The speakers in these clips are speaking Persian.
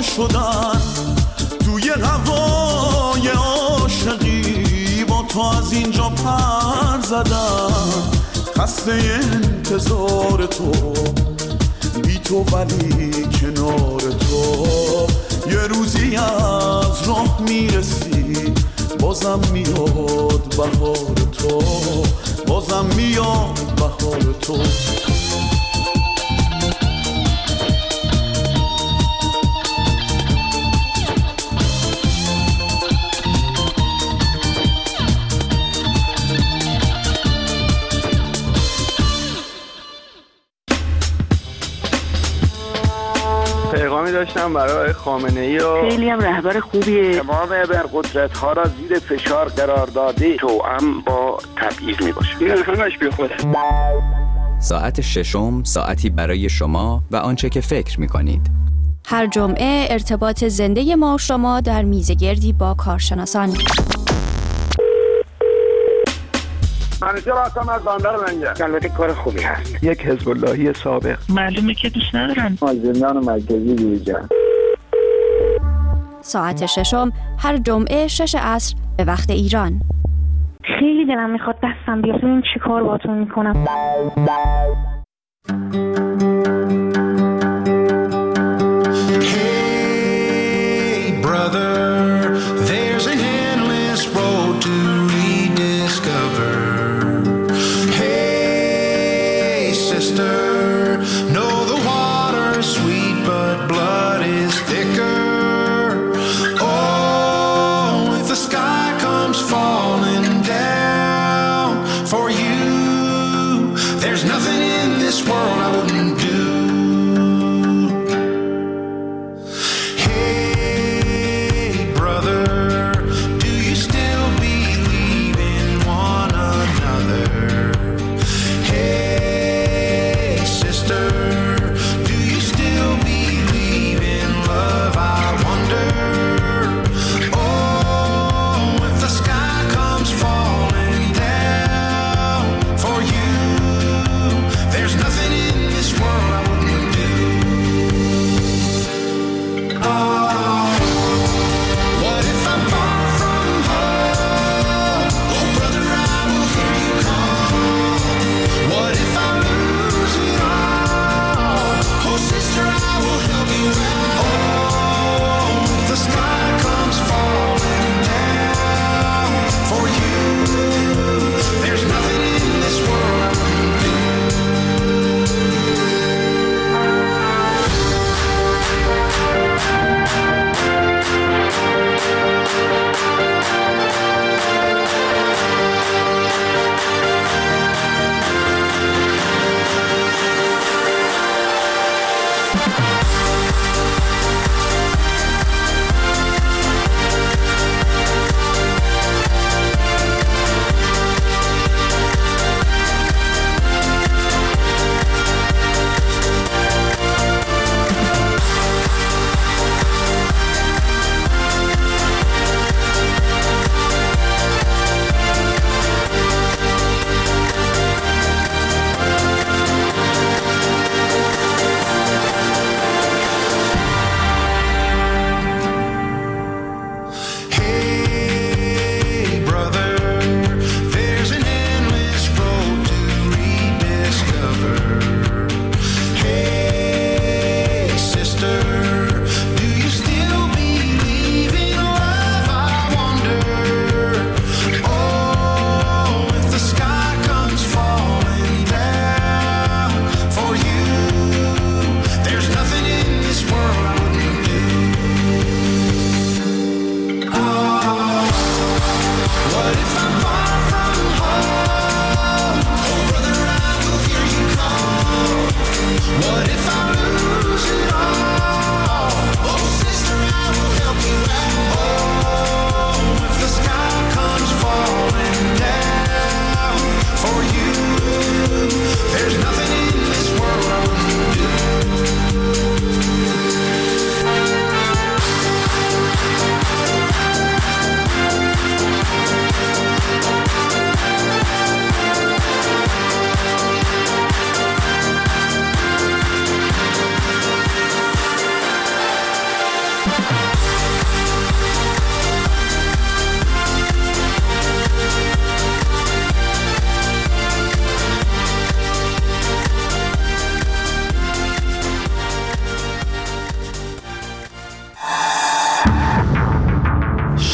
شدن توی هوای عاشقی، با تو از اینجا پر زدم. خسته انتظار تو، بی تو ولی کنار تو. یه روزی از راه میرسی، بازم میاد بهار تو، بازم میاد بهار تو. پیغامی داشتم برای خامنه‌ای و خیلی هم رهبر خوبیه. تمام ابرقدرت‌ها را زیر فشار قرار داده، توأم با تبعیض میباشه. این همش بیخوده. ساعت ششم، ساعتی برای شما و آنچه که فکر می‌کنید. هر جمعه ارتباط زنده ما و شما در میزگردی با کارشناسان. منیجر هستم از بندر منجر. البته کار خوبی هست. یک حزب اللهی سابق. معلومه که دوست ندارن. زندان مرکزی بیرجان. ساعت ششم هر جمعه 6 عصر به وقت ایران. خیلی دلم میخواد دستم بیاد ببینم چی کار باهاتون میکنم. Hey brother, there's an endless road to rediscover. Hey sister, know the water's sweet but blood is thicker. Oh, if the sky comes falling down for you, there's nothing in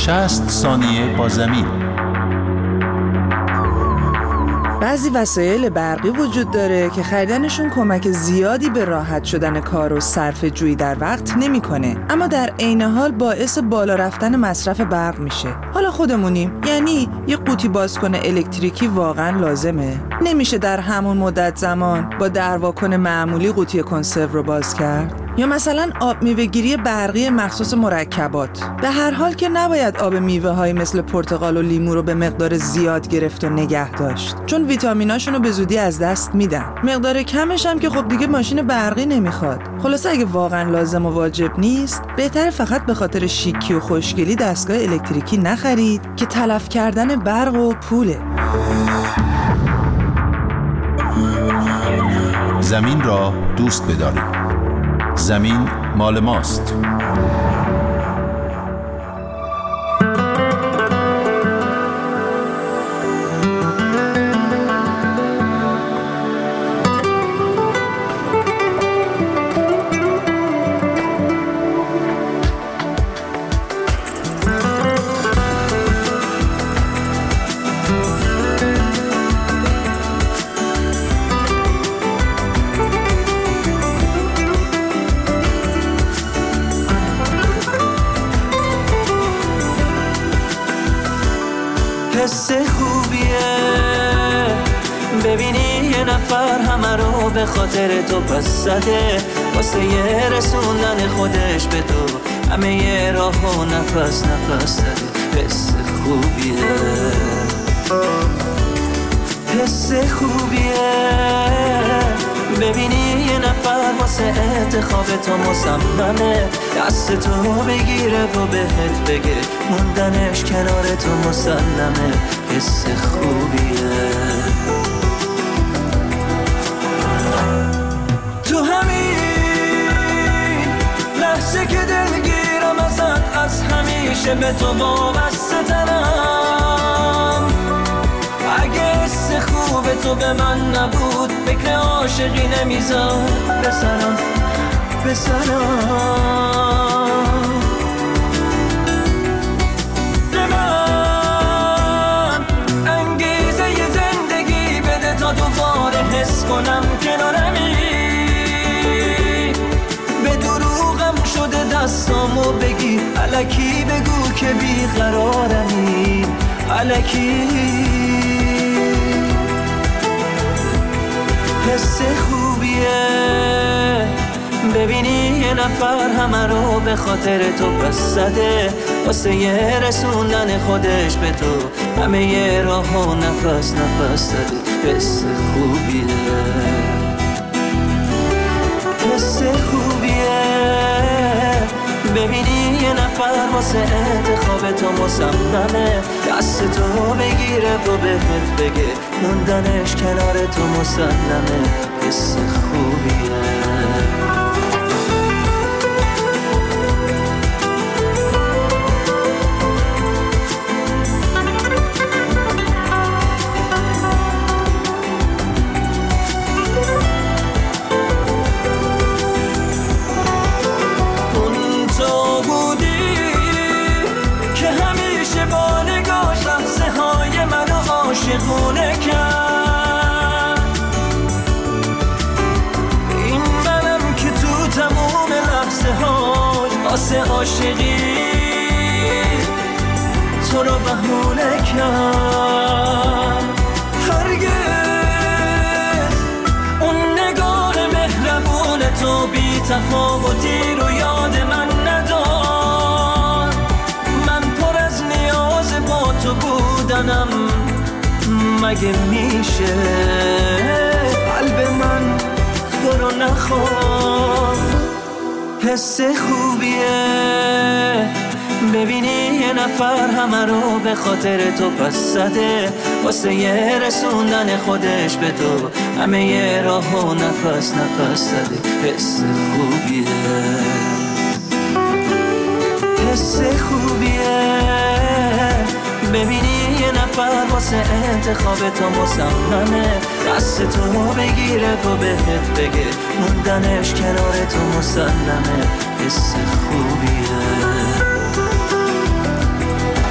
60 ثانیه با زمین. بعضی وسایل برقی وجود داره که خریدنشون کمک زیادی به راحت شدن کار و صرفه جویی در وقت نمیکنه، اما در عین حال باعث بالا رفتن مصرف برق میشه. حالا خودمونیم، یعنی یه قوطی بازکن الکتریکی واقعا لازمه؟ نمیشه در همون مدت زمان با درواکن معمولی قوطی کنسرو رو باز کرد؟ یا مثلا آب میوه‌گیری برقی مخصوص مرکبات. به هر حال که نباید آب میوه‌های مثل پرتقال و لیمو رو به مقدار زیاد گرفت و نگه داشت، چون ویتامیناشون رو به زودی از دست میدن. مقدار کمش هم که خب دیگه ماشین برقی نمیخواد. خلاصه اگه واقعا لازم و واجب نیست، بهتره فقط به خاطر شیکی و خوشگلی دستگاه الکتریکی نخرید که تلف کردن برق و پوله. زمین را دوست بدارید. زمین مال ماست. حس خوبیه ببینی یه نفر همه رو به خاطر تو پس زده، واسه یه رسوندن خودش به تو همه یه راه و نفس نفس زده. حس خوبیه، حس خوبیه ببینی یه نفر واسه انتخاب تو مصممه، دست تو بگیره و بهت بگه موندنش کنار تو مسلمه. حس خوبیه. تو همین لحظه که دلگیرم ازت، از همیشه به تو وابسته ترم. اگه حس خوب تو به من نبود، فکر عاشقی نمیذار بسرم به من انگیزه ی زندگی بده تا دوباره حس کنم کنارمی. به دروغم شده دستامو بگی، الکی بگو که بیقرارمی، الکی. حس خوبیه ببینی یه نفر همه رو به خاطر تو پس زده، واسه یه رسوندن خودش به تو همه یه راه و نفس نفس زده. حس خوبیه، حس خوبیه ببینی یه نفر واسه انتخاب تو مصممه، دست تو بگیره و بهت بگه موندنش کنار تو مسلمه. حس خوبیه. عاشقونه کرد این منم که تو تموم لحظه هاش واسه عاشقی تو رو بهونه کرد. هرگز اون نگاه مهربون تو بی تفاوتی رو یاد من ندار. من پر از نیاز با تو بودنم، مگه میشه قلب من تو رو نخواد. حس خوبیه ببینی یه نفر همه رو به خاطر تو پس زده، واسه یه رسوندن خودش به تو همه یه راه و نفس نفس زده. حس خوبیه، حس خوبیه ببینی یه نفر واسه انتخاب تو مصممه، دست تو بگیره و بهت بگه موندنش کنار تو مسلمه. حس خوبیه.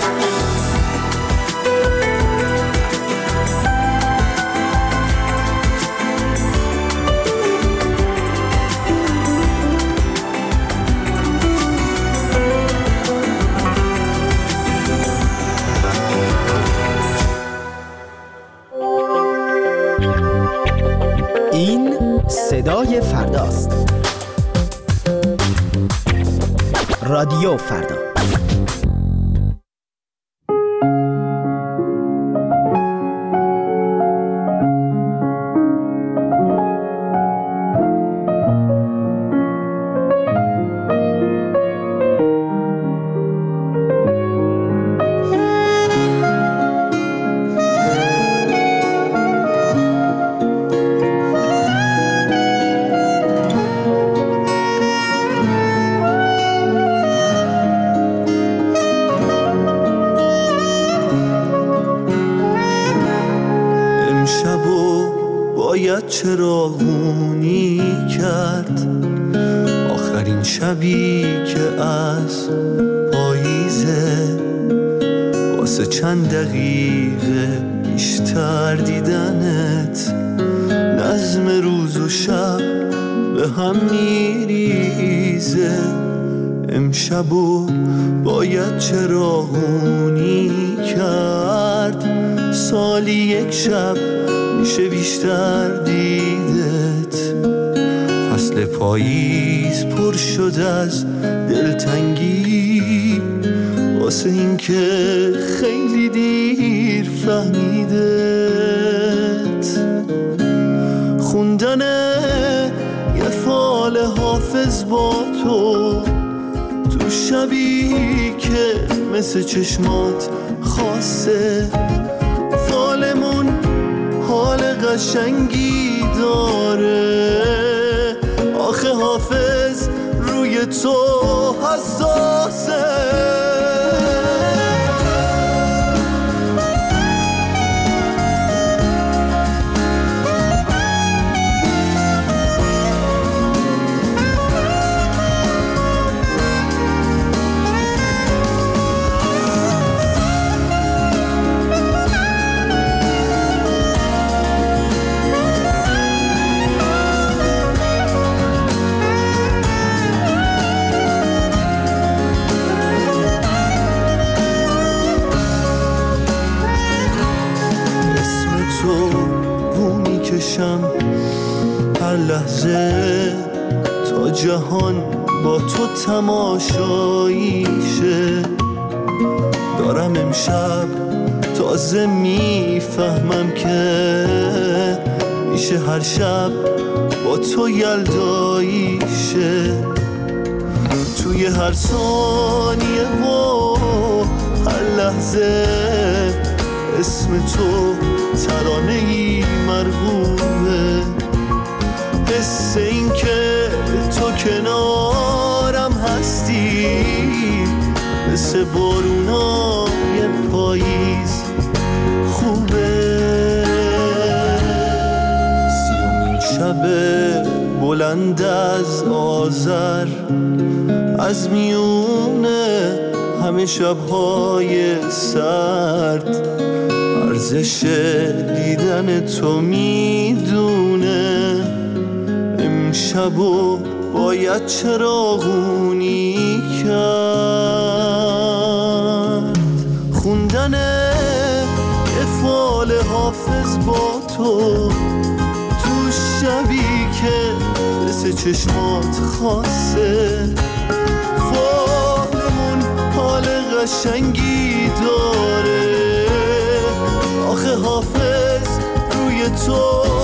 رادیو فردا. چراغونی کرد آخرین شبی که از پاییزه، واسه چند دقیقه بیشتر دیدنت نظم روز و شب به هم میریزه. امشبو باید چراغونی کرد، سالی یک شب میشه بیشتر دیدت. فصل پاییز پر شد از دلتنگی واسه این که خیلی دیر فهمیدت. خوندن یه فال حافظ با تو شبی که مثل چشمات خاصه، فالمون حال قشنگی داره. آخه حافظ روی تو حساسه. هر لحظه تا جهان با تو تماشاییشه. دارم امشب تازه میفهمم که میشه هر شب با تو یلداییشه. توی هر ثانیه و هر لحظه اسم تو ترانه‌ای مرغوبه. حس این که تو کنارم هستی مثل بارونای پاییز خوبه. سیومین شب بلند از آذر از میونه همه شب‌های سرد ارزش دیدن تو میدونه. امشبو باید چراغونی کرد. خوندن یه فال حافظ با تو شبی که مثل چشمات خاصه، فالمون حال قشنگی داره. آخه حافظ روی تو